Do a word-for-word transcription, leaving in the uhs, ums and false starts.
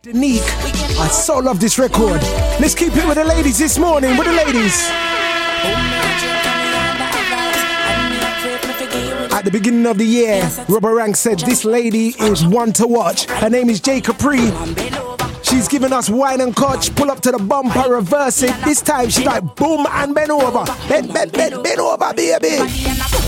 Unique. I so love this record. Let's keep it with the ladies this morning. With the ladies. At the beginning of the year, Rubber Rank said this lady is one to watch. Her name is Jay Capri. She's giving us wine and coach. Pull up to the bumper, reverse it. This time she's like boom and bend over. Bend, bend, bend, bend over, baby.